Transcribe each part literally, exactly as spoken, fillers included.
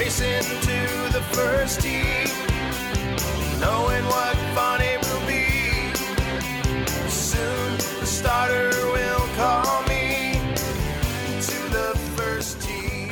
racing to the first tee, knowing what fun it will be. Soon the starter will call me to the first tee.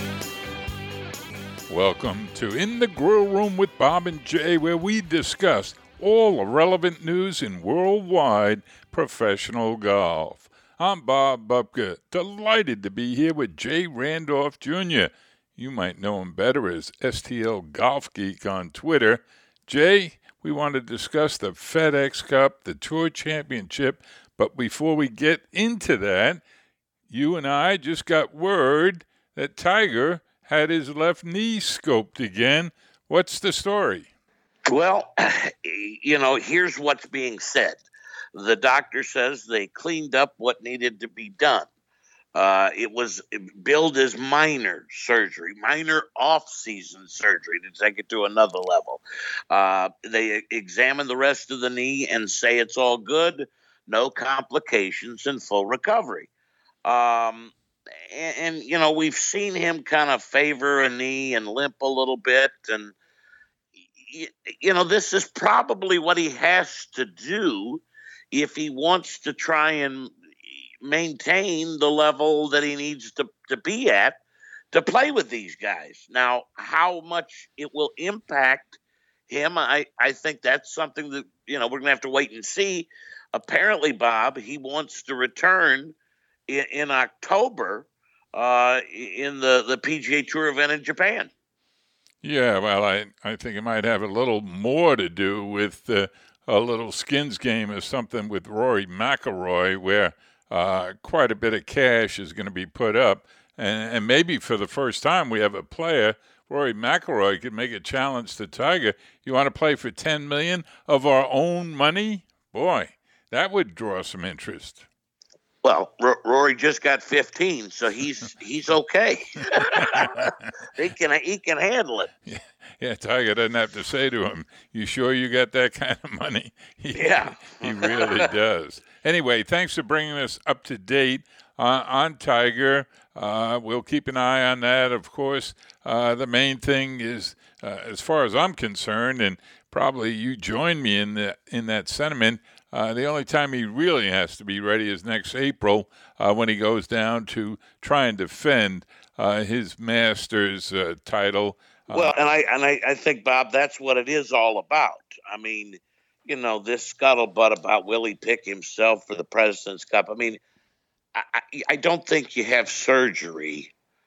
Welcome to In the Grill Room with Bob and Jay, where we discuss all the relevant news in worldwide professional golf. I'm Bob Bubka, delighted to be here with Jay Randolph Junior You might know him better as S T L Golf Geek on Twitter. Jay, we want to discuss the FedEx Cup, the Tour Championship, but before we get into that, you and I just got word that Tiger had his left knee scoped again. What's the story? Well, you know, here's what's being said. The doctor says they cleaned up what needed to be done. Uh, it was billed as minor surgery, minor off-season surgery to take it to another level. Uh, they examine the rest of the knee and say it's all good, no complications, and full recovery. Um, and, and, you know, we've seen him kind of favor a knee and limp a little bit. And, you know, this is probably what he has to do if he wants to try and maintain the level that he needs to, to be at to play with these guys. Now, how much it will impact him, I, I think that's something that, you know, we're going to have to wait and see. Apparently, Bob, he wants to return in, in October uh, in the, the P G A Tour event in Japan. Yeah, well, I, I think it might have a little more to do with uh, a little skins game or something with Rory McIlroy, where uh, quite a bit of cash is going to be put up. And, and maybe for the first time we have a player, Rory McIlroy, could make a challenge to Tiger. You want to play for ten million dollars of our own money? Boy, that would draw some interest. Well, R- Rory just got fifteen, so he's he's okay. he can he can handle it. Yeah, yeah, Tiger doesn't have to say to him, "You sure you got that kind of money?" He, yeah, he really does. Anyway, thanks for bringing us up to date uh, on Tiger. Uh, we'll keep an eye on that, of course. Uh, the main thing is, uh, as far as I'm concerned, and probably you join me in the in that sentiment. Uh, the only time he really has to be ready is next April uh, when he goes down to try and defend uh, his Masters uh, title. Uh, well, and I and I, I think, Bob, that's what it is all about. I mean, you know, this scuttlebutt about will he pick himself for the President's Cup. I mean, I, I, I don't think you have surgery.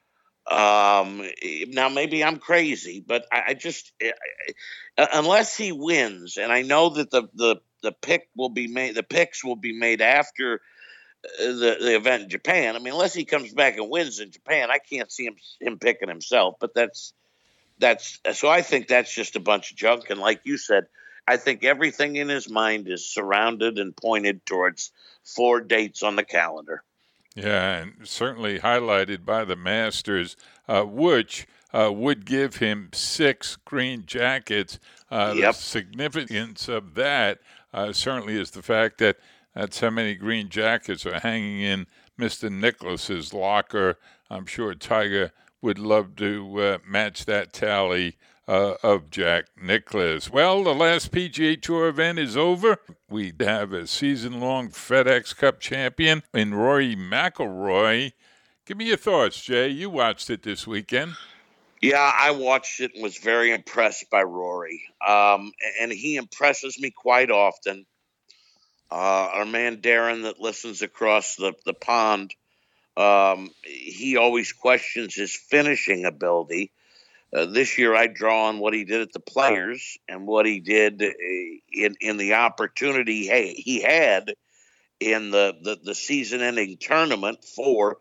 Um, now, maybe I'm crazy, but I, I just I, unless he wins, and I know that the the the pick will be made, the picks will be made after the the event in Japan. I mean, unless he comes back and wins in Japan, I can't see him him picking himself. But that's that's so I think that's just a bunch of junk. And like you said, I think everything in his mind is surrounded and pointed towards four dates on the calendar. Yeah, and certainly highlighted by the Masters, uh, which uh, would give him six green jackets. Uh, yep. The significance of that uh, certainly is the fact that that's how many green jackets are hanging in Mister Nicklaus's locker. I'm sure Tiger would love to uh, match that tally uh, of Jack Nicklaus. Well, the last P G A Tour event is over. We have a season-long FedEx Cup champion in Rory McIlroy. Give me your thoughts, Jay. You watched it this weekend. Yeah, I watched it and was very impressed by Rory. Um, and he impresses me quite often. Uh, our man Darren that listens across the, the pond, um, he always questions his finishing ability. Uh, this year I draw on what he did at the Players and what he did in, in the opportunity hey, he had in the, the, the season-ending tournament for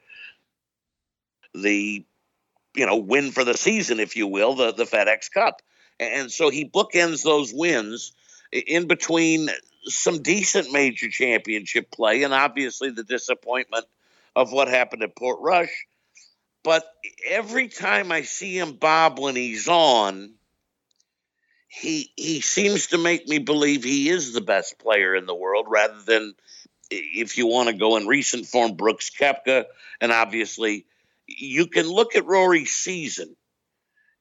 the, you know, win for the season, if you will, the, the FedEx Cup. And so he bookends those wins in between some decent major championship play and obviously the disappointment of what happened at Portrush. But every time I see him, Bob, when he's on, he he seems to make me believe he is the best player in the world rather than, if you want to go in recent form, Brooks Koepka. And obviously, you can look at Rory's season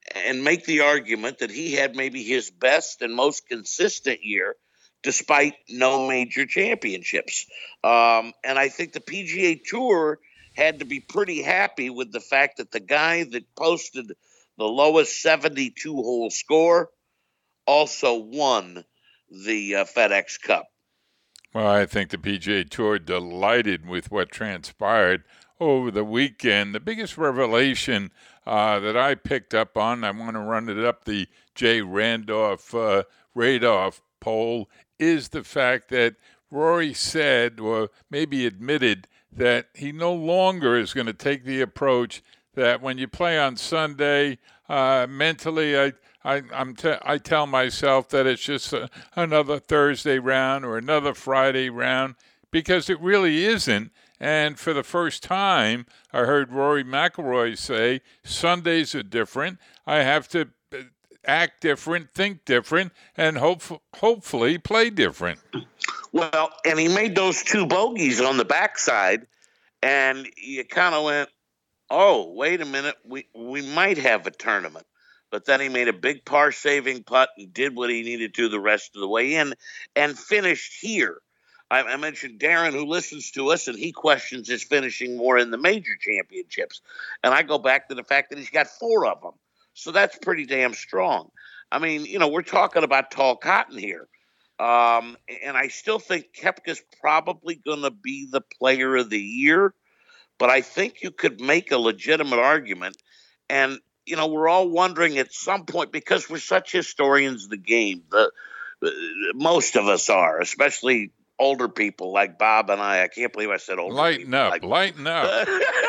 and make the argument that he had maybe his best and most consistent year despite no major championships. Um, and I think the P G A Tour had to be pretty happy with the fact that the guy that posted the lowest seventy-two hole score also won the uh, FedEx Cup. Well, I think the P G A Tour delighted with what transpired over the weekend. The biggest revelation uh, that I picked up on, I want to run it up the Jay Randolph uh, Radolph poll, is the fact that Rory said, or maybe admitted, that he no longer is going to take the approach that when you play on Sunday, uh, mentally, I I I'm t- I tell myself that it's just a, another Thursday round or another Friday round, because it really isn't. And for the first time, I heard Rory McIlroy say, Sundays are different. I have to act different, think different, and hope- hopefully play different. Well, and he made those two bogeys on the backside, and you kind of went, oh, wait a minute, we, we might have a tournament. But then he made a big par-saving putt and did what he needed to the rest of the way in and finished here. I, I mentioned Darren, who listens to us, and he questions his finishing more in the major championships. And I go back to the fact that he's got four of them. So that's pretty damn strong. I mean, you know, we're talking about tall cotton here. Um, and I still think Koepka's probably going to be the player of the year. But I think you could make a legitimate argument. And, you know, we're all wondering at some point, because we're such historians of the game, the, uh, most of us are, especially older people like Bob and I. I can't believe I said older lighten people. Up, like, lighten up.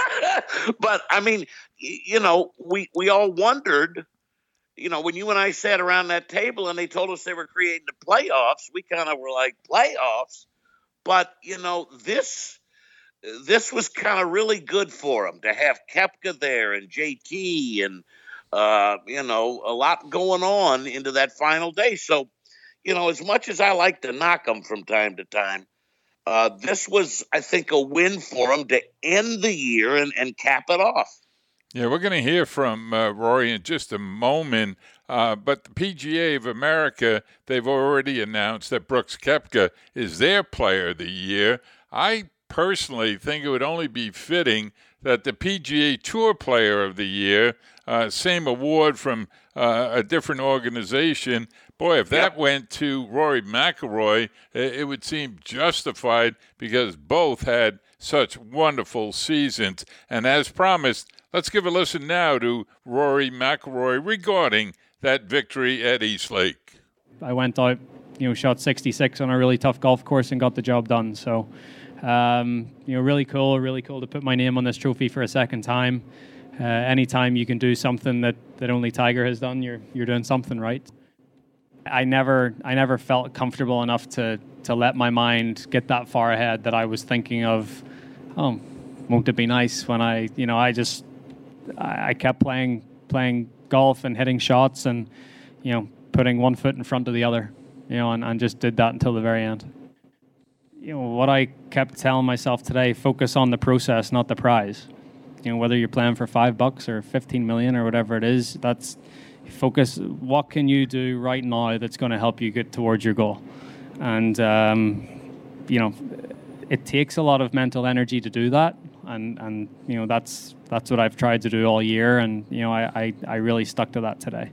But, I mean, you know, we, we all wondered, you know, when you and I sat around that table and they told us they were creating the playoffs, we kind of were like, playoffs? But, you know, this this was kind of really good for them to have Koepka there and J T and, uh, you know, a lot going on into that final day. So, you know, as much as I like to knock them from time to time, uh, this was, I think, a win for them to end the year and, and cap it off. Yeah, we're going to hear from uh, Rory in just a moment. Uh, but the P G A of America, they've already announced that Brooks Koepka is their player of the year. I personally think it would only be fitting that the P G A Tour Player of the Year, uh, same award from uh, a different organization, boy, if that yep. went to Rory McIlroy, it would seem justified because both had such wonderful seasons. And as promised, let's give a listen now to Rory McIlroy regarding that victory at East Lake. I went out, you know, shot sixty-six on a really tough golf course and got the job done. So, um, you know, really cool, really cool to put my name on this trophy for a second time. Uh, anytime you can do something that, that only Tiger has done, you're you're doing something right. I never I never felt comfortable enough to to let my mind get that far ahead that I was thinking of, oh, won't it be nice when I, you know, I just I, I kept playing playing golf and hitting shots and, you know, putting one foot in front of the other, you know, and, and just did that until the very end. You know, what I kept telling myself today, focus on the process, not the prize. You know, whether you're playing for five bucks or fifteen million or whatever it is, that's focus. What can you do right now that's going to help you get towards your goal? And, um, you know, it takes a lot of mental energy to do that. And, and you know, that's that's what I've tried to do all year. And, you know, I, I, I really stuck to that today.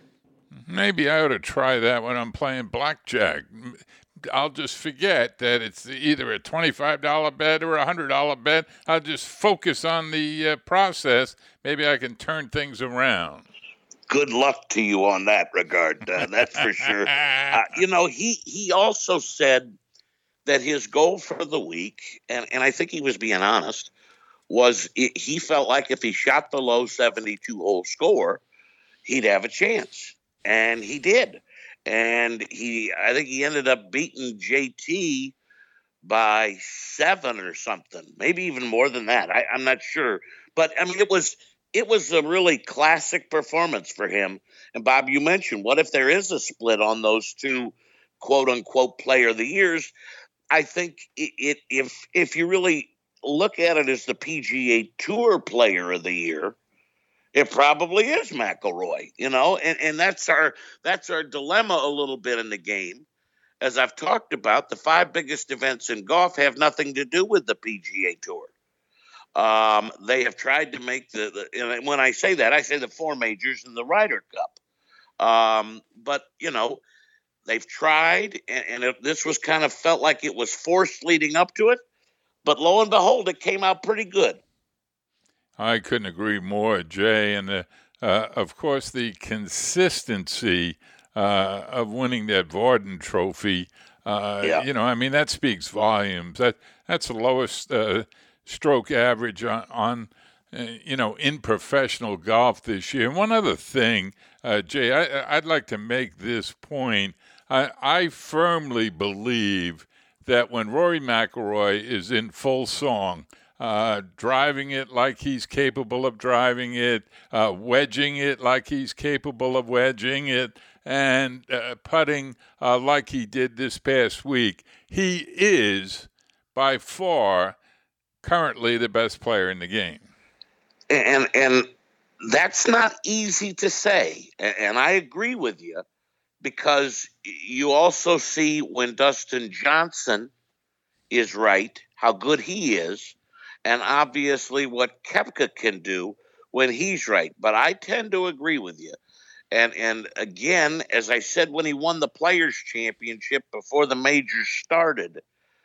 Maybe I ought to try that when I'm playing blackjack. I'll just forget that it's either a twenty-five dollars bet or a one hundred dollars bet. I'll just focus on the uh, process. Maybe I can turn things around. Good luck to you on that regard, uh, that's for sure. Uh, you know, he, he also said that his goal for the week, and, and I think he was being honest, was it, he felt like if he shot the low seventy-two hole score, he'd have a chance. And he did. And he, I think he ended up beating J T by seven or something, maybe even more than that. I, I'm not sure. But, I mean, it was it was a really classic performance for him. And, Bob, you mentioned, what if there is a split on those two quote-unquote player of the years? I think it, it if if you really look at it as the P G A Tour Player of the Year, It probably is McIlroy, you know, and, and that's our that's our dilemma a little bit in the game. As I've talked about, the five biggest events in golf have nothing to do with the P G A Tour. Um, they have tried to make the, the and when I say that, I say the four majors and the Ryder Cup. Um, but, you know, they've tried, and, and it, this was kind of felt like it was forced leading up to it. But lo and behold, it came out pretty good. I couldn't agree more, Jay. And, uh, uh, of course, the consistency uh, of winning that Vorden Trophy, uh, yeah. you know, I mean, that speaks volumes. That That's the lowest uh, stroke average on, on uh, you know, in professional golf this year. And one other thing, uh, Jay, I, I'd like to make this point. I, I firmly believe that when Rory McIlroy is in full song, Uh, driving it like he's capable of driving it, uh, wedging it like he's capable of wedging it, and uh, putting uh, like he did this past week. He is, by far, currently the best player in the game. And and that's not easy to say, and I agree with you, because you also see when Dustin Johnson is right, how good he is, and obviously what Koepka can do when he's right. But I tend to agree with you. And and again, as I said when he won the Players' Championship before the majors started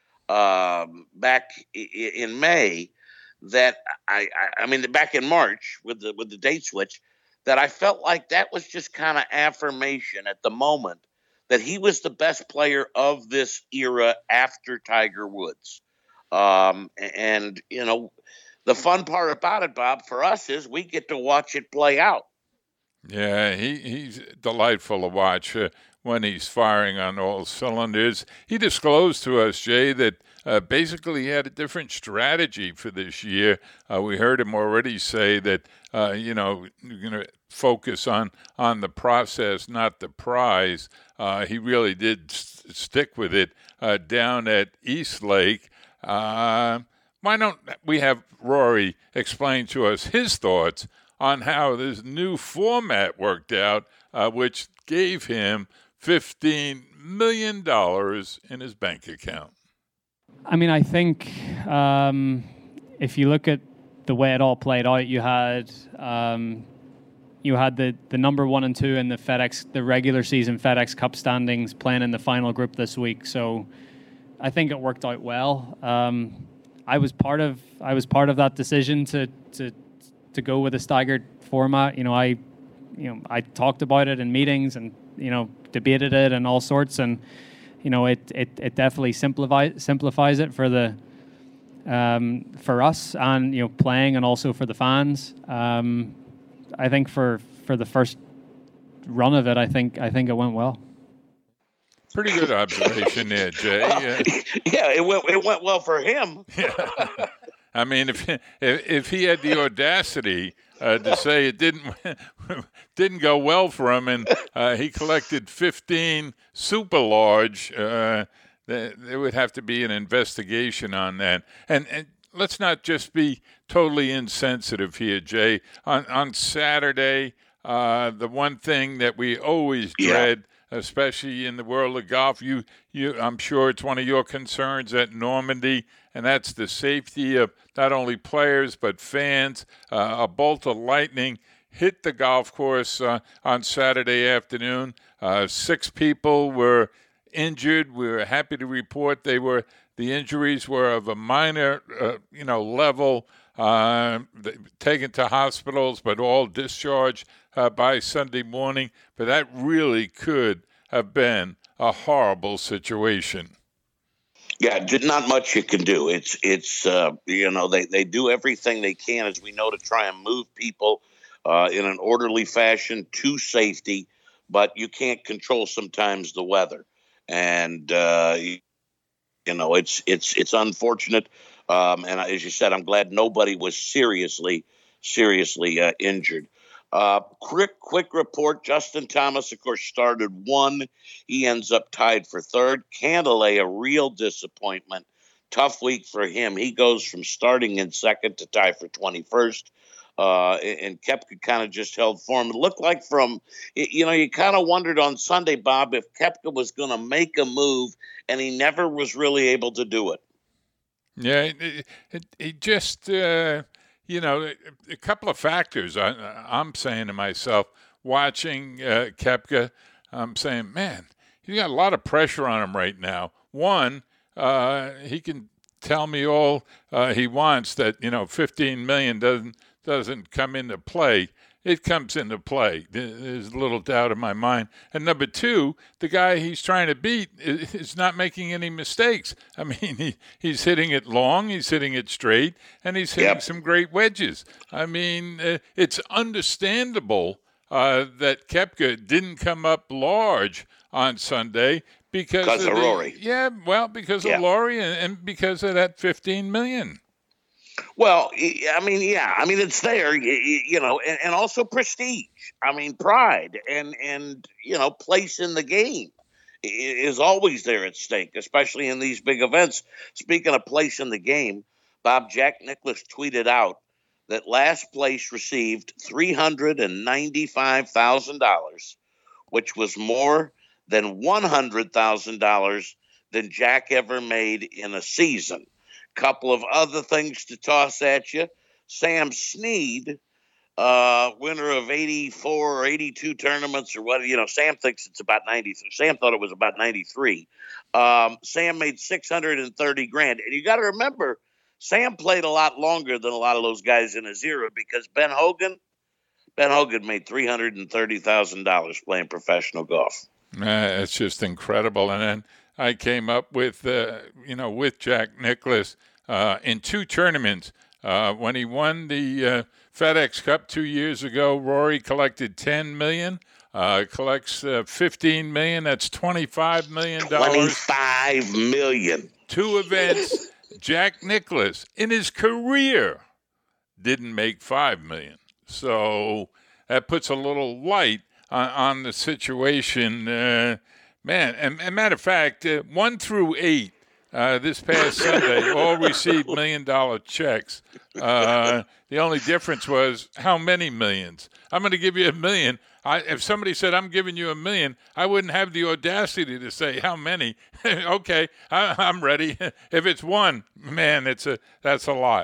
um, back in May, that I, I I mean back in March with the with the date switch, that I felt like that was just kind of affirmation at the moment that he was the best player of this era after Tiger Woods. Um, and, you know, the fun part about it, Bob, for us is we get to watch it play out. Yeah, he, he's delightful to watch uh, when he's firing on all cylinders. He disclosed to us, Jay, that uh, basically he had a different strategy for this year. Uh, we heard him already say that, uh, you know, you're going to focus on, on the process, not the prize. Uh, he really did st- stick with it uh, down at East Lake. Uh, why don't we have Rory explain to us his thoughts on how this new format worked out, uh, which gave him fifteen million dollars in his bank account? I mean, I think um, if you look at the way it all played out, you had um, you had the, the number one and two in the FedEx, the regular season FedEx Cup standings playing in the final group this week. So I think it worked out well. Um, I was part of I was part of that decision to to to go with a staggered format. You know, I you know I talked about it in meetings and you know debated it and all sorts, and you know it it, it definitely simplifies simplifies it for the um, for us and you know playing and also for the fans. Um, I think for for the first run of it, I think I think it went well. Pretty good observation there, Jay. Uh, yeah, it went it went well for him. Yeah. I mean, if if, if he had the audacity uh, to say it didn't didn't go well for him, and uh, he collected fifteen super large, uh, there, there would have to be an investigation on that. And and let's not just be totally insensitive here, Jay. On on Saturday, uh, the one thing that we always dread. Yeah. Especially in the world of golf, you, you, I'm sure it's one of your concerns at Normandy, and that's the safety of not only players but fans. Uh, a bolt of lightning hit the golf course uh, on Saturday afternoon. Uh, six people were injured. We were happy to report they were the injuries were of a minor, uh, you know, level. Uh, taken to hospitals, but all discharged uh, by Sunday morning. But that really could have been a horrible situation. Yeah, not much you can do. It's, it's uh, you know, they, they do everything they can, as we know, to try and move people uh, in an orderly fashion to safety, but you can't control sometimes the weather. And, uh, you know, it's it's it's unfortunate. Um, and as you said, I'm glad nobody was seriously, seriously uh, injured. Uh, quick, quick report. Justin Thomas, of course, started one. He ends up tied for third. Cantlay, a real disappointment. Tough week for him. He goes from starting in second to tie for twenty-first. Uh, and Koepka kind of just held form. It looked like from, you know, you kind of wondered on Sunday, Bob, if Koepka was going to make a move, and he never was really able to do it. Yeah, it, it, it just, uh, you know, a couple of factors. I, I'm saying to myself, watching uh, Koepka, I'm saying, man, he's got a lot of pressure on him right now. One, uh, he can tell me all uh, he wants that, you know, fifteen million dollars doesn't doesn't come into play. It comes into play. There's a little doubt in my mind. And number two, the guy he's trying to beat is not making any mistakes. I mean, he, he's hitting it long, he's hitting it straight, and he's hitting yep. some great wedges. I mean, uh, it's understandable uh, that Koepka didn't come up large on Sunday because, because of, of the, Rory. Yeah, well, because yeah. of Rory and, and because of that fifteen million dollars. Well, I mean, yeah, I mean, it's there, you, you know, and, and also prestige. I mean, pride and, and, you know, place in the game is always there at stake, especially in these big events. Speaking of place in the game, Bob, Jack Nicklaus tweeted out that last place received three hundred ninety-five thousand dollars, which was more than one hundred thousand dollars than Jack ever made in a season. Couple of other things to toss at you. Sam Snead, uh, winner of eighty-four or eighty-two tournaments or what, you know, Sam thinks it's about ninety. Sam thought it was about ninety-three. Um, Sam made six hundred thirty grand. And you got to remember, Sam played a lot longer than a lot of those guys in his era because Ben Hogan, Ben Hogan made three hundred thirty thousand dollars playing professional golf. Uh, it's just incredible. And then I came up with, uh, you know, with Jack Nicklaus uh, in two tournaments. Uh, when he won the uh, FedEx Cup two years ago, Rory collected ten million dollars. Uh, collects uh, fifteen million dollars. That's twenty-five million dollars. twenty-five million dollars. Two events. Jack Nicklaus, in his career, didn't make five million dollars. So that puts a little light on, on the situation. Uh, Man, and, and matter of fact, uh, one through eight uh, this past Sunday all received million-dollar checks. Uh, the only difference was how many millions. I'm going to give you a million. I, if somebody said, I'm giving you a million, I wouldn't have the audacity to say how many. Okay, I, I'm ready. If it's one, man, it's a that's a lot.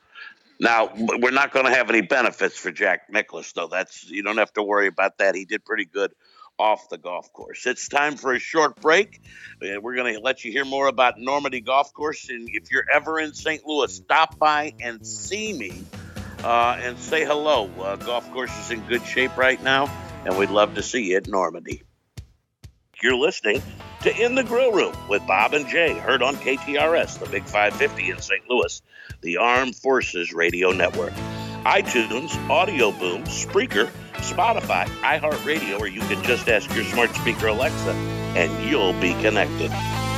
Now, we're not going to have any benefits for Jack Nicklaus, though. That's you don't have to worry about that. He did pretty good off the golf course. It's time for a short break. Uh, we're going to let you hear more about Normandy Golf Course. And if you're ever in Saint Louis, stop by and see me uh, and say hello. Uh, golf course is in good shape right now, and we'd love to see you at Normandy. You're listening to In the Grill Room with Bob and Jay, heard on K T R S, the Big five fifty in Saint Louis, the Armed Forces Radio Network. iTunes, Audio Boom, Spreaker, Spotify, iHeartRadio, or you can just ask your smart speaker Alexa, and you'll be connected.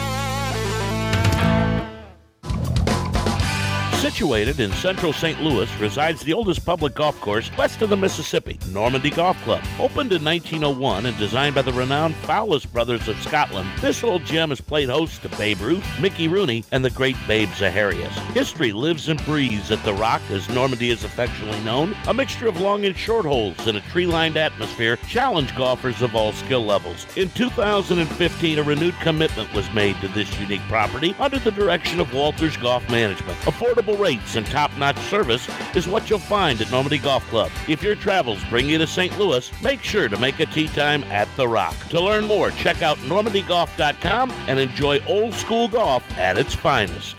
Situated in central Saint Louis resides the oldest public golf course west of the Mississippi, Normandy Golf Club. Opened in nineteen oh one and designed by the renowned Fowlis brothers of Scotland, this little gem has played host to Babe Ruth, Mickey Rooney, and the great Babe Zaharias. History lives and breathes at The Rock, as Normandy is affectionately known. A mixture of long and short holes in a tree-lined atmosphere challenge golfers of all skill levels. In two thousand fifteen, a renewed commitment was made to this unique property under the direction of Walters Golf Management. Affordable rates and top-notch service is what you'll find at Normandy Golf Club. If your travels bring you to Saint Louis, make sure to make a tee time at The Rock. To learn more, check out normandy golf dot com and enjoy old-school golf at its finest.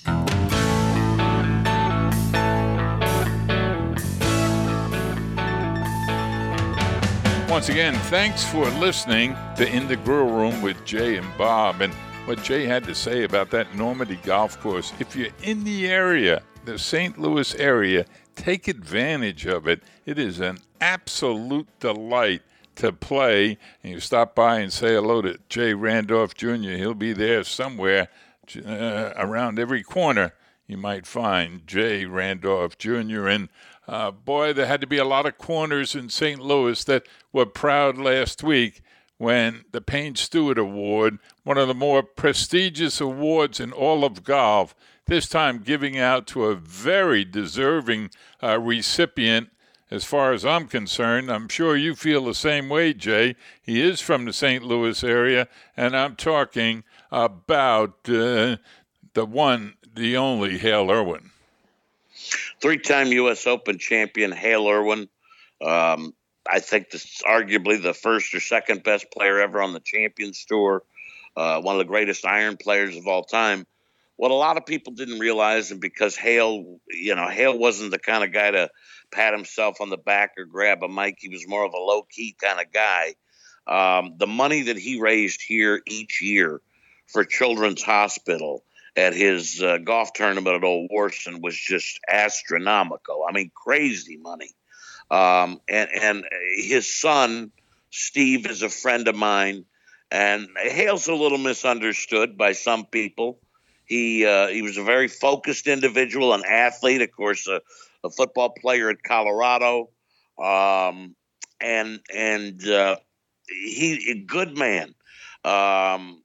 Once again, thanks for listening to In the Grill Room with Jay and Bob. And what Jay had to say about that Normandy Golf Course. If you're in the area, the Saint Louis area, take advantage of it. It is an absolute delight to play. And you stop by and say hello to Jay Randolph Junior He'll be there somewhere uh, around every corner. You might find Jay Randolph Junior And uh, boy, there had to be a lot of corners in Saint Louis that were proud last week when the Payne Stewart Award, one of the more prestigious awards in all of golf, this time giving out to a very deserving uh, recipient. As far as I'm concerned, I'm sure you feel the same way, Jay. He is from the Saint Louis area, and I'm talking about uh, the one, the only Hale Irwin. Three-time U S Open champion Hale Irwin. Um, I think this is arguably the first or second best player ever on the Champions Tour. Uh, one of the greatest iron players of all time. What a lot of people didn't realize, and because Hale, you know, Hale wasn't the kind of guy to pat himself on the back or grab a mic. He was more of a low-key kind of guy. Um, the money that he raised here each year for Children's Hospital at his uh, golf tournament at Old Warson was just astronomical. I mean, crazy money. Um, and, and his son, Steve, is a friend of mine, and Hale's a little misunderstood by some people. He uh, he was a very focused individual, an athlete, of course, a, a football player at Colorado, um, and and uh, he a good man. Um,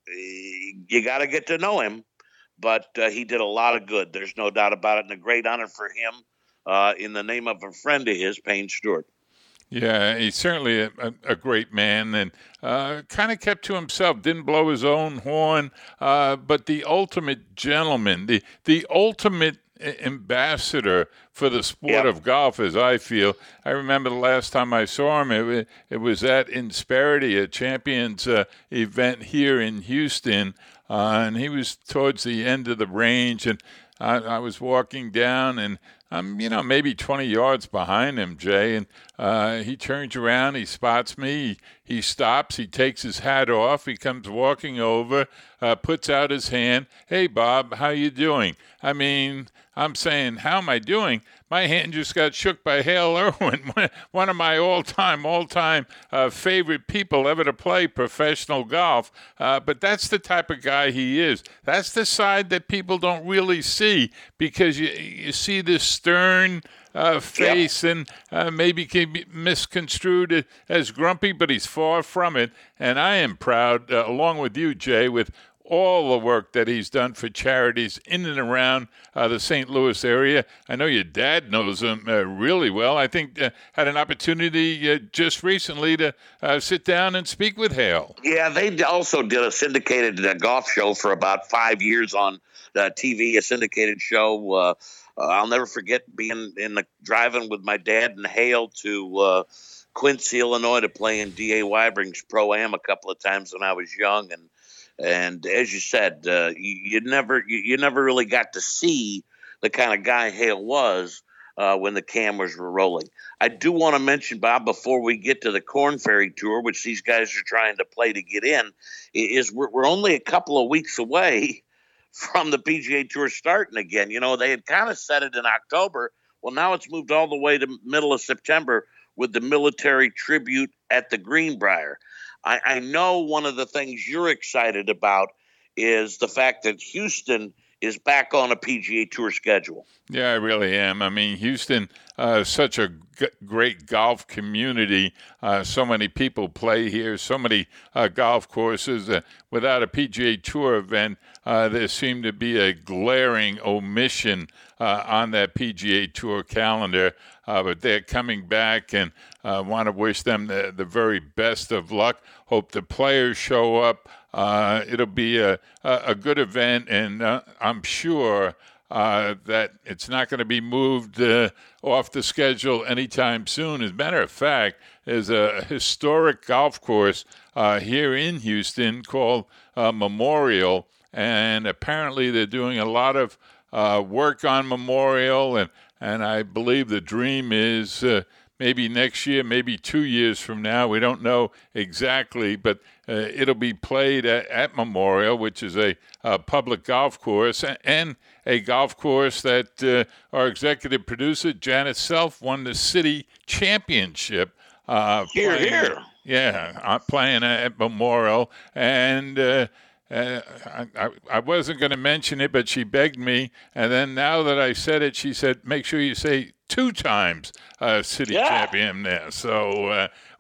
you got to get to know him, but uh, he did a lot of good. There's no doubt about it, and a great honor for him uh, in the name of a friend of his, Payne Stewart. Yeah, he's certainly a, a, a great man, and uh, kind of kept to himself, didn't blow his own horn, uh, but the ultimate gentleman, the the ultimate ambassador for the sport yep. of golf, as I feel. I remember the last time I saw him, it, it was at Insperity, a Champions uh, event here in Houston, uh, and he was towards the end of the range, and I, I was walking down, and I'm, you know, maybe twenty yards behind him, Jay, and uh, he turns around, he spots me, he, he stops, he takes his hat off, he comes walking over, uh, puts out his hand. Hey, Bob, how you doing? I mean, I'm saying, how am I doing? My hand just got shook by Hale Irwin, one of my all-time, all-time uh, favorite people ever to play professional golf. Uh, but that's the type of guy he is. That's the side that people don't really see, because you you see this stern uh, face, yep. and uh, maybe can be misconstrued as grumpy, but he's far from it. And I am proud, uh, along with you, Jay, with all the work that he's done for charities in and around uh, the Saint Louis area. I know your dad knows him uh, really well. I think uh, had an opportunity uh, just recently to uh, sit down and speak with Hale. Yeah, they also did a syndicated uh, golf show for about five years on uh, T V, a syndicated show. Uh, uh, I'll never forget being in the driving with my dad and Hale to uh, Quincy, Illinois, to play in D A Wybering's Pro-Am a couple of times when I was young. And And as you said, uh, you, you never you, you never really got to see the kind of guy Hale was uh, when the cameras were rolling. I do want to mention, Bob, before we get to the Corn Ferry Tour, which these guys are trying to play to get in, is we're, we're only a couple of weeks away from the P G A Tour starting again. You know, they had kind of set it in October. Well, now it's moved all the way to middle of September with the military tribute at the Greenbrier. I, I know one of the things you're excited about is the fact that Houston is back on a P G A Tour schedule. Yeah, I really am. I mean, Houston uh, is such a g- great golf community. Uh, so many people play here, so many uh, golf courses. Uh, without a P G A Tour event, uh, there seemed to be a glaring omission uh, on that P G A Tour calendar. Uh, but they're coming back, and uh, want to wish them the, the very best of luck. Hope the players show up. Uh, it'll be a, a, a good event, and uh, I'm sure uh, that it's not going to be moved uh, off the schedule anytime soon. As a matter of fact, there's a historic golf course uh, here in Houston called uh, Memorial, and apparently they're doing a lot of uh, work on Memorial, and And I believe the dream is uh, maybe next year, maybe two years from now. We don't know exactly, but uh, it'll be played at, at Memorial, which is a, a public golf course, and a golf course that uh, our executive producer, Janice Self, won the city championship. Uh, here, playing, here. Yeah, uh, playing at Memorial. And uh, Uh, I, I wasn't going to mention it, but she begged me. And then now that I said it, she said, make sure you say two times uh, city yeah. champion there. So uh,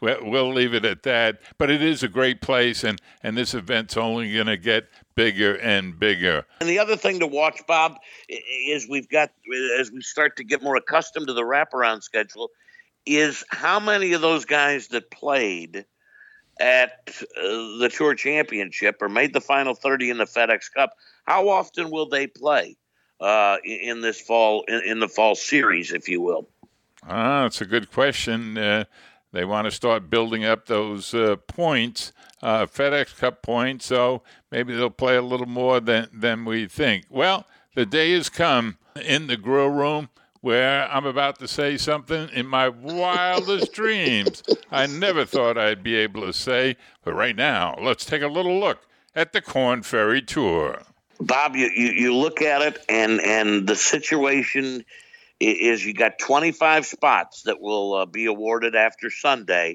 we'll, we'll leave it at that. But it is a great place, and, and this event's only going to get bigger and bigger. And the other thing to watch, Bob, is we've got, as we start to get more accustomed to the wraparound schedule, is how many of those guys that played at uh, the Tour Championship or made the final thirty in the FedEx Cup, how often will they play uh, in this fall, in, in the fall series, if you will? Ah, that's a good question. Uh, they want to start building up those uh, points, uh, FedEx Cup points, so maybe they'll play a little more than, than we think. Well, the day has come in the grill room where I'm about to say something in my wildest dreams I never thought I'd be able to say. But right now, let's take a little look at the Korn Ferry Tour. Bob, you, you, you look at it, and, and the situation is you got twenty-five spots that will uh, be awarded after Sunday.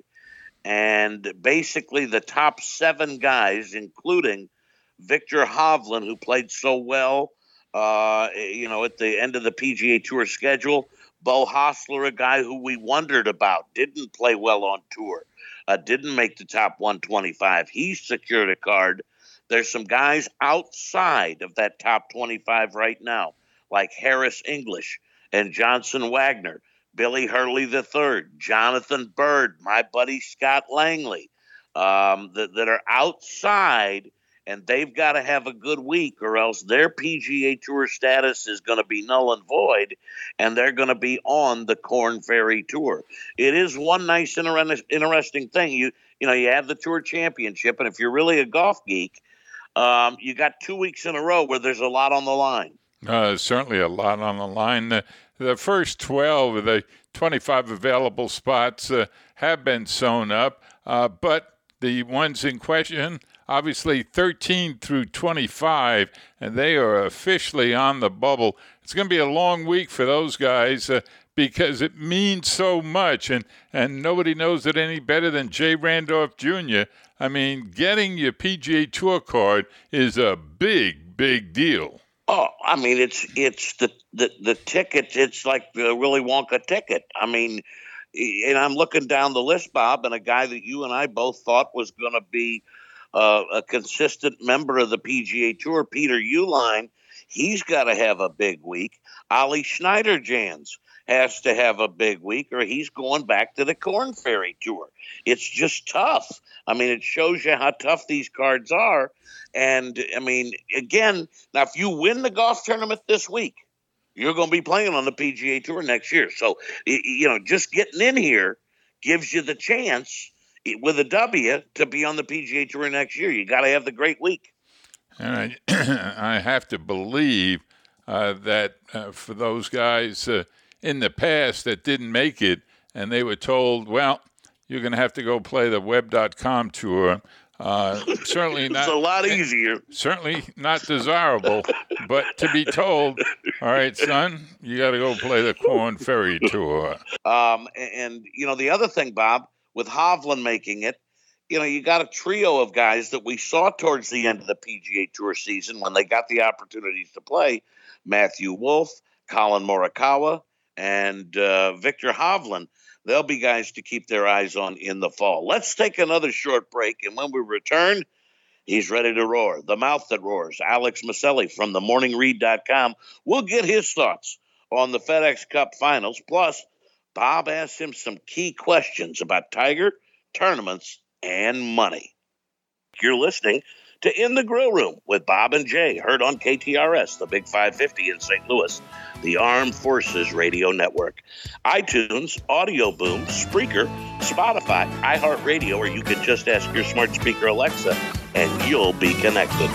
And basically the top seven guys, including Viktor Hovland, who played so well, uh, you know, at the end of the P G A Tour schedule. Bo Hostler, a guy who we wondered about, didn't play well on tour, uh, didn't make the top one twenty-five. He secured a card. There's some guys outside of that top twenty-five right now, like Harris English and Johnson Wagner, Billy Hurley the third, Jonathan Bird, my buddy Scott Langley, um, that, that are outside, and they've got to have a good week or else their P G A Tour status is going to be null and void, and they're going to be on the Korn Ferry Tour. It is one nice, inter- interesting thing. You you know, you have the Tour Championship, and if you're really a golf geek, um, you got two weeks in a row where there's a lot on the line. Uh, certainly a lot on the line. The, the first twelve of the twenty-five available spots uh, have been sewn up, uh, but the ones in question, obviously thirteen through twenty-five, and they are officially on the bubble. It's going to be a long week for those guys uh, because it means so much, and, and nobody knows it any better than Jay Randolph Junior I mean, getting your P G A Tour card is a big, big deal. Oh, I mean, it's it's the, the, the ticket. It's like the Willy Wonka ticket. I mean, and I'm looking down the list, Bob, and a guy that you and I both thought was going to be uh, a consistent member of the P G A Tour, Peter Uihlein, he's got to have a big week. Ollie Schneiderjans has to have a big week, or he's going back to the Korn Ferry Tour. It's just tough. I mean, it shows you how tough these cards are. And, I mean, again, now if you win the golf tournament this week, you're going to be playing on the P G A Tour next year. So, you know, just getting in here gives you the chance with a W to be on the P G A Tour next year. You got to have the great week. And I, I have to believe uh, that uh, for those guys uh, in the past that didn't make it and they were told, well, you're going to have to go play the web dot com tour. Uh, certainly not. It's a lot easier. Certainly not desirable, but to be told, all right, son, you got to go play the Korn Ferry Tour. Um, and, you know, the other thing, Bob, with Hovland making it, you know, you got a trio of guys that we saw towards the end of the P G A Tour season when they got the opportunities to play. Matthew Wolff, Colin Morikawa, and uh, Viktor Hovland. They'll be guys to keep their eyes on in the fall. Let's take another short break, and when we return, he's ready to roar. The mouth that roars, Alex Maselli from the morning read dot com. We'll get his thoughts on the FedEx Cup Finals. Plus, Bob asks him some key questions about Tiger, tournaments, and money. You're listening to In the Grill Room with Bob and Jay, heard on K T R S, the Big five fifty in Saint Louis, the Armed Forces Radio Network, iTunes, Audio Boom, Spreaker, Spotify, iHeartRadio, or you can just ask your smart speaker Alexa, and you'll be connected.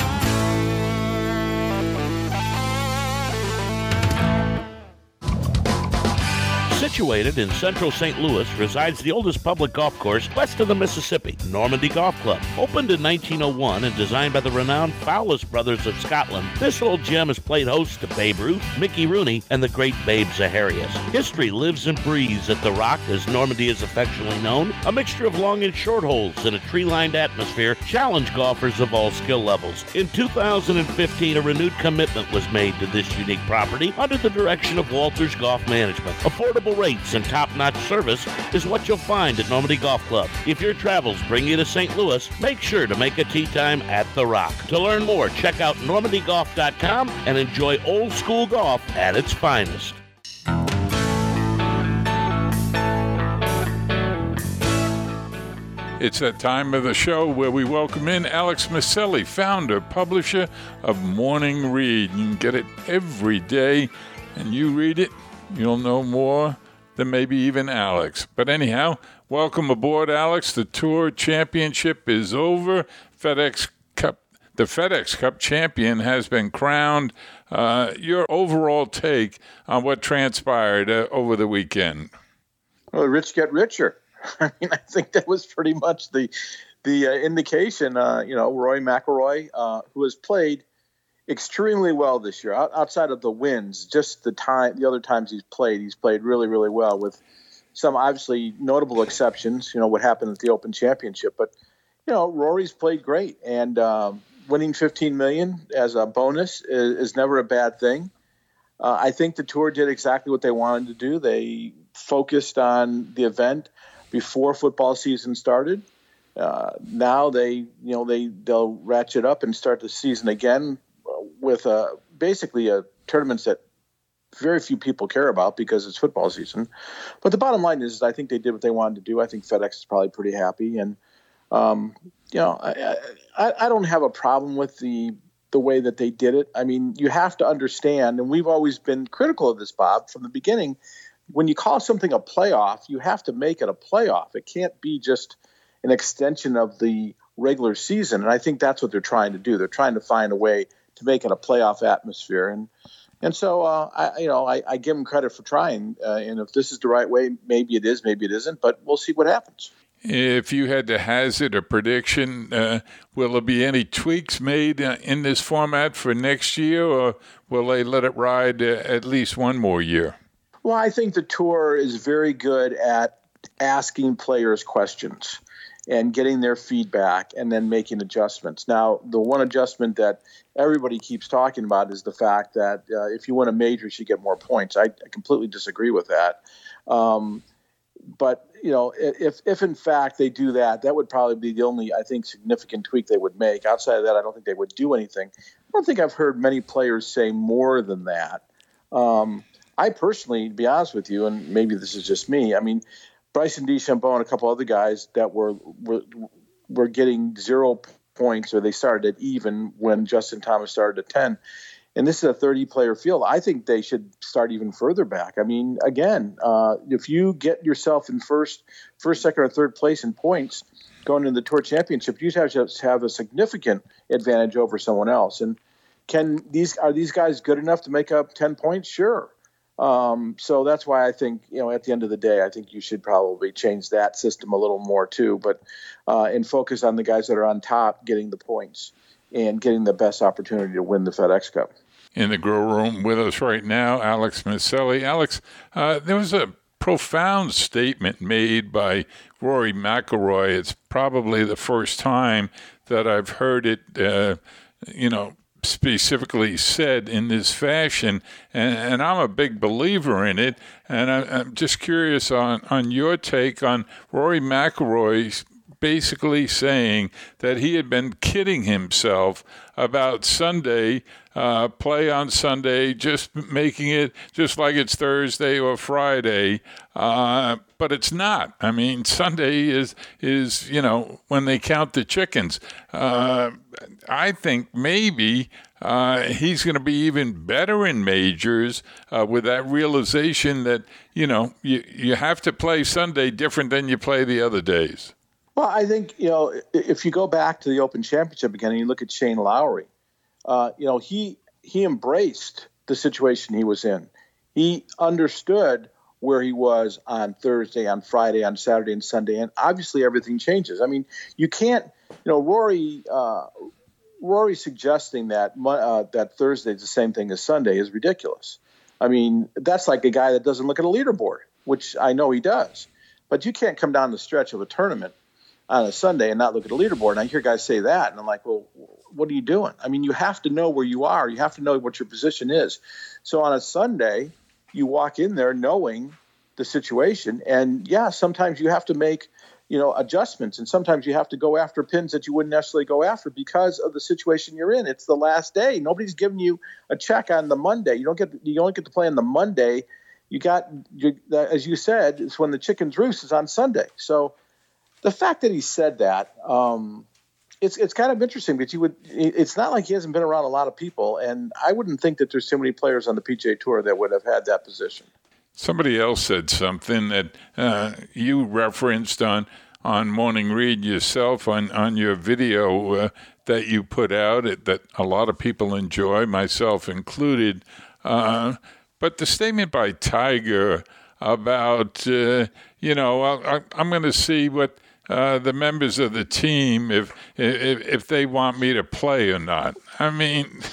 Situated in central Saint Louis resides the oldest public golf course west of the Mississippi, Normandy Golf Club. Opened in nineteen oh one and designed by the renowned Fowlis brothers of Scotland, this old gem has played host to Babe Ruth, Mickey Rooney, and the great Babe Zaharias. History lives and breathes at The Rock, as Normandy is affectionately known. A mixture of long and short holes in a tree-lined atmosphere challenge golfers of all skill levels. In two thousand fifteen, a renewed commitment was made to this unique property under the direction of Walters Golf Management. Affordable rates and top-notch service is what you'll find at Normandy Golf Club. If your travels bring you to Saint Louis, make sure to make a tee time at The Rock. To learn more, check out normandy golf dot com and enjoy old-school golf at its finest. It's that time of the show where we welcome in Alex Maselli, founder, publisher of Morning Read. You can get it every day, and you read it, you'll know more than maybe even Alex. But anyhow, welcome aboard, Alex. The Tour Championship is over. FedEx Cup, the FedEx Cup champion has been crowned. Uh, your overall take on what transpired uh, over the weekend? Well, the rich get richer. I mean, I think that was pretty much the the uh, indication. Uh, you know, Rory McIlroy, uh, who has played extremely well this year, out, outside of the wins, just the time, the other times he's played, he's played really, really well, with some obviously notable exceptions. You know, what happened at the Open Championship, but you know, Rory's played great, and um, winning fifteen million dollars as a bonus is, is never a bad thing. Uh, I think the Tour did exactly what they wanted to do. They focused on the event before football season started. Uh, now they, you know, they they'll ratchet up and start the season again with a, basically a tournaments that very few people care about because it's football season. But the bottom line is, is I think they did what they wanted to do. I think FedEx is probably pretty happy, and um, you know, I, I I don't have a problem with the the way that they did it. I mean, you have to understand, and we've always been critical of this, Bob, from the beginning. When you call something a playoff, you have to make it a playoff. It can't be just an extension of the regular season. And I think that's what they're trying to do. They're trying to find a way to make it a playoff atmosphere. And and so, uh, I, you know, I, I give them credit for trying. Uh, and if this is the right way, maybe it is, maybe it isn't. But we'll see what happens. If you had to hazard a prediction, uh, will there be any tweaks made uh, in this format for next year, or will they let it ride uh, at least one more year? Well, I think the Tour is very good at asking players questions and getting their feedback and then making adjustments. Now, the one adjustment that everybody keeps talking about is the fact that uh, if you win a major, you get more points. I, I completely disagree with that. Um, but, you know, if, if in fact they do that, that would probably be the only, I think, significant tweak they would make. Outside of that, I don't think they would do anything. I don't think I've heard many players say more than that. Um, I personally, to be honest with you, and maybe this is just me, I mean, Bryson DeChambeau and a couple other guys that were, were were getting zero points, or they started at even when Justin Thomas started at ten. And this is a thirty-player field. I think they should start even further back. I mean, again, uh, if you get yourself in first, first, second, or third place in points going into the Tour Championship, you have to have a significant advantage over someone else. And can these are these guys good enough to make up ten points? Sure. Um, so that's why I think, you know, at the end of the day, I think you should probably change that system a little more too, but uh, and focus on the guys that are on top getting the points and getting the best opportunity to win the FedEx Cup. In the grow room with us right now, Alex Maselli. Alex, uh, there was a profound statement made by Rory McIlroy. It's probably the first time that I've heard it, uh, you know, specifically said in this fashion, and, and I'm a big believer in it, and I, I'm just curious on, on your take on Rory McIlroy basically saying that he had been kidding himself about Sunday, uh, play on Sunday, just making it just like it's Thursday or Friday, uh, but it's not. I mean, Sunday is, is you know, when they count the chickens. Uh, I think maybe uh, he's going to be even better in majors uh, with that realization that, you know, you, you have to play Sunday different than you play the other days. Well, I think, you know, if you go back to the Open Championship again and you look at Shane Lowry, uh, you know, he he embraced the situation he was in. He understood where he was on Thursday, on Friday, on Saturday, and Sunday, and obviously everything changes. I mean, you can't, you know, Rory uh, Rory suggesting that uh, that Thursday is the same thing as Sunday is ridiculous. I mean, that's like a guy that doesn't look at a leaderboard, which I know he does. But you can't come down the stretch of a tournament on a Sunday and not look at a leaderboard. And I hear guys say that, and I'm like, well, what are you doing? I mean, you have to know where you are. You have to know what your position is. So on a Sunday, you walk in there knowing the situation. And yeah, sometimes you have to make, you know, adjustments, and sometimes you have to go after pins that you wouldn't necessarily go after because of the situation you're in. It's the last day. Nobody's giving you a check on the Monday. You don't get, you only get to play on the Monday. You got, you, as you said, it's when the chickens roost is on Sunday. So the fact that he said that, um, it's it's kind of interesting because you would. It's not like he hasn't been around a lot of people, and I wouldn't think that there's too many players on the P G A Tour that would have had that position. Somebody else said something that uh, you referenced on on Morning Read yourself on, on your video uh, that you put out that a lot of people enjoy, myself included. Uh, but the statement by Tiger about, uh, you know, I, I'm going to see what uh, the members of the team, if, if if they want me to play or not. I mean,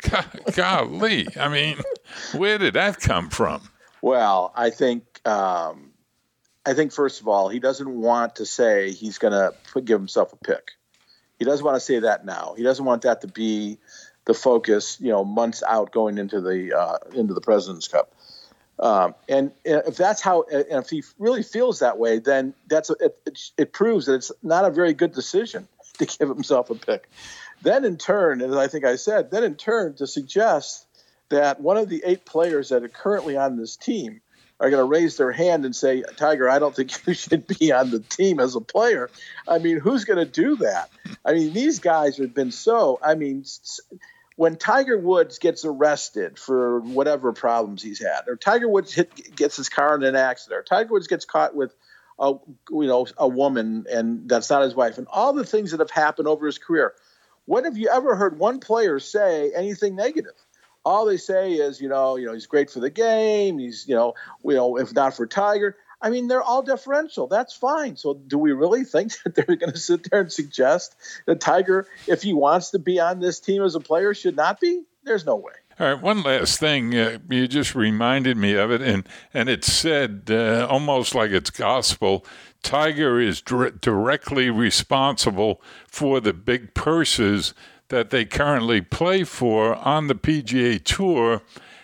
golly, I mean, where did that come from? Well, I think, um, I think first of all, he doesn't want to say he's going to give himself a pick. He doesn't want to say that now. He doesn't want that to be the focus, you know, months out going into the uh, into the President's Cup. Um, and if that's how, and if he really feels that way, then that's it, it, it proves that it's not a very good decision to give himself a pick. Then in turn, as I think I said, then in turn to suggest that one of the eight players that are currently on this team are going to raise their hand and say, Tiger, I don't think you should be on the team as a player. I mean, who's going to do that? I mean, these guys have been so, I mean, when Tiger Woods gets arrested for whatever problems he's had, or Tiger Woods hit, gets his car in an accident, or Tiger Woods gets caught with a, you know, a woman and that's not his wife, and all the things that have happened over his career, when have you ever heard one player say anything negative? All they say is, you know, you know, he's great for the game. He's, you know, you know, if not for Tiger. I mean, they're all deferential. That's fine. So do we really think that they're going to sit there and suggest that Tiger, if he wants to be on this team as a player, should not be? There's no way. All right, one last thing. Uh, you just reminded me of it, and, and it's said uh, almost like it's gospel. Tiger is dir- directly responsible for the big purses that they currently play for on the P G A Tour.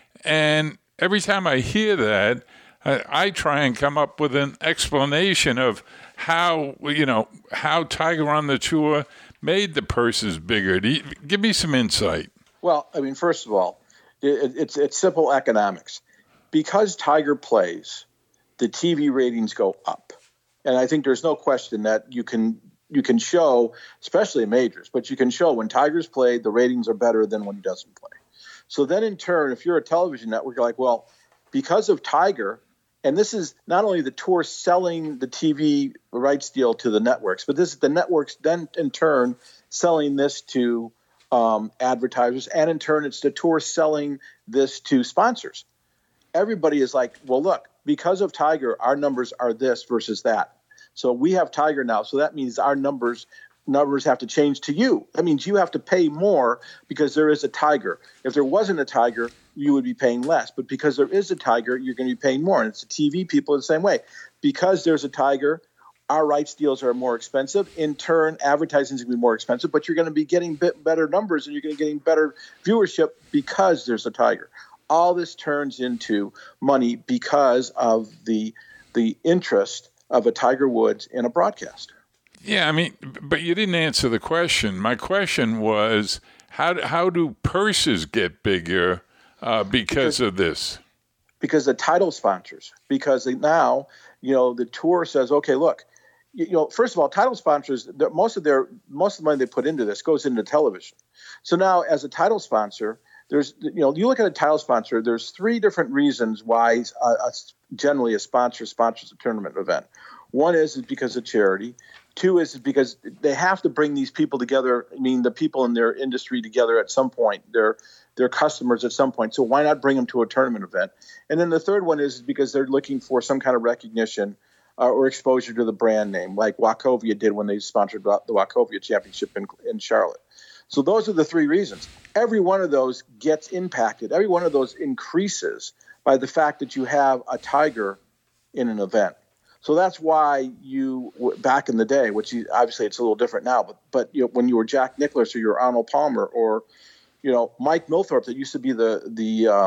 And every time I hear that, I, I try and come up with an explanation of how, you know, how Tiger on the tour made the purses bigger. Do you, give me some insight. Well, I mean, first of all, it, it's it's simple economics. Because Tiger plays, the T V ratings go up. And I think there's no question that you can you can show, especially in majors, but you can show when Tiger's played, the ratings are better than when he doesn't play. So then in turn, if you're a television network, you're like, well, because of Tiger, and this is not only the tour selling the T V rights deal to the networks, but this is the networks then in turn selling this to um, advertisers, and in turn it's the tour selling this to sponsors. Everybody is like, well, look, because of Tiger, our numbers are this versus that. So we have Tiger now, so that means our numbers numbers have to change to you. That means you have to pay more because there is a Tiger. If there wasn't a Tiger, you would be paying less. But because there is a Tiger, you're going to be paying more. And it's the T V people the same way. Because there's a Tiger, our rights deals are more expensive. In turn, advertising is going to be more expensive, but you're going to be getting bit better numbers and you're going to be getting better viewership because there's a Tiger. All this turns into money because of the the interest of a Tiger Woods in a broadcast. Yeah, I mean, but you didn't answer the question. My question was, how how do purses get bigger uh, because, because of this? Because the title sponsors. Because they, now, you know, the tour says, okay, look, you, you know, first of all, title sponsors, most of their most of the money they put into this goes into television. So now, as a title sponsor, there's, you know, you look at a title sponsor, there's three different reasons why a, a, generally a sponsor sponsors a tournament event. One is, is because of charity. Two is because they have to bring these people together. I mean, the people in their industry together at some point, their their customers at some point. So why not bring them to a tournament event? And then the third one is because they're looking for some kind of recognition uh, or exposure to the brand name, like Wachovia did when they sponsored the Wachovia Championship in, in Charlotte. So those are the three reasons. Every one of those gets impacted. Every one of those increases by the fact that you have a Tiger in an event. So that's why you, back in the day, which you, obviously it's a little different now, but but you know, when you were Jack Nicklaus or you were Arnold Palmer or, you know, Mike Milthorpe, that used to be the the um,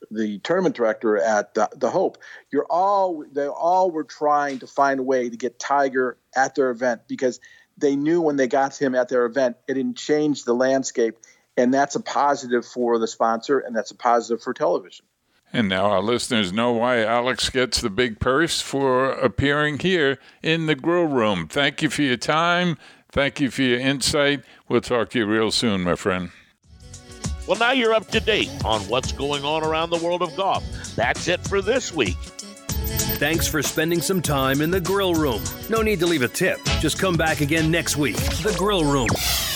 the tournament director at the, the Hope. You're all they all were trying to find a way to get Tiger at their event because they knew when they got him at their event, it didn't change the landscape, and that's a positive for the sponsor, and that's a positive for television. And now our listeners know why Alex gets the big purse for appearing here in the Grill Room. Thank you for your time. Thank you for your insight. We'll talk to you real soon, my friend. Well, now you're up to date on what's going on around the world of golf. That's it for this week. Thanks for spending some time in the Grill Room. No need to leave a tip. Just come back again next week. The Grill Room.